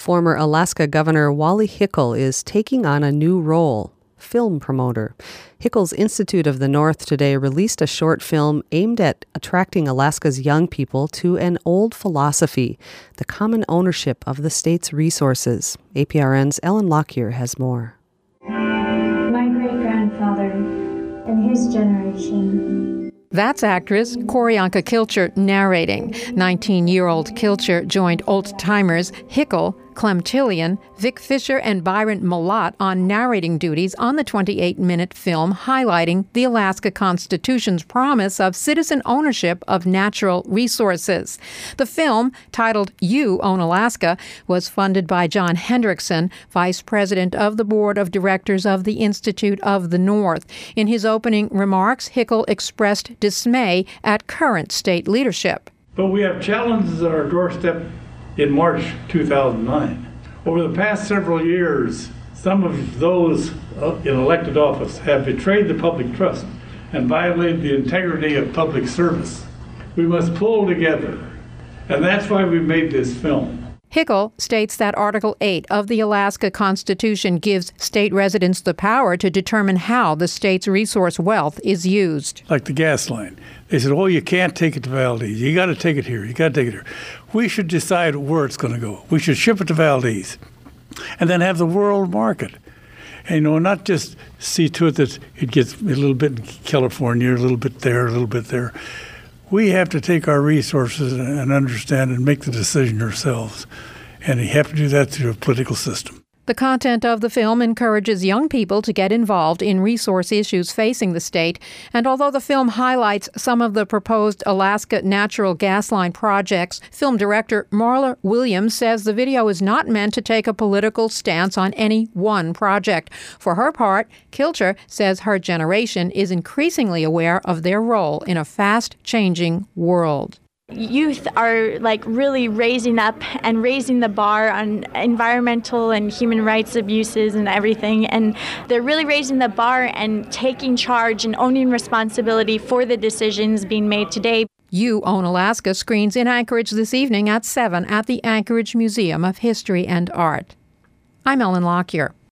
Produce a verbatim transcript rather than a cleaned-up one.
Former Alaska Governor Wally Hickel is taking on a new role, film promoter. Hickel's Institute of the North today released a short film aimed at attracting Alaska's young people to an old philosophy, the common ownership of the state's resources. A P R N's Ellen Lockyer has more. My great-grandfather and his generation. That's actress Q'orianka Kilcher narrating. nineteen-year-old Kilcher joined old-timers Hickel, Clem Tillion, Vic Fisher, and Byron Malott on narrating duties on the twenty-eight minute film highlighting the Alaska Constitution's promise of citizen ownership of natural resources. The film, titled You Own Alaska, was funded by John Hendrickson, vice president of the board of directors of the Institute of the North. In his opening remarks, Hickel expressed dismay at current state leadership. But we have challenges at our doorstep. In March two thousand nine. Over the past several years, some of those in elected office have betrayed the public trust and violated the integrity of public service. We must pull together, and that's why we made this film. Hickel states that Article eight of the Alaska Constitution gives state residents the power to determine how the state's resource wealth is used. Like the gas line. They said, oh, you can't take it to Valdez. You got to take it here. You got to take it here. We should decide where it's going to go. We should ship it to Valdez and then have the world market. And, you know, not just see to it that it gets a little bit in California, a little bit there, a little bit there. We have to take our resources and understand and make the decision ourselves. And you have to do that through a political system. The content of the film encourages young people to get involved in resource issues facing the state. And although the film highlights some of the proposed Alaska natural gas line projects, film director Marla Williams says the video is not meant to take a political stance on any one project. For her part, Kilcher says her generation is increasingly aware of their role in a fast-changing world. Youth are like really raising up and raising the bar on environmental and human rights abuses and everything. And they're really raising the bar and taking charge and owning responsibility for the decisions being made today. You Own Alaska screens in Anchorage this evening at seven at the Anchorage Museum of History and Art. I'm Ellen Lockyer.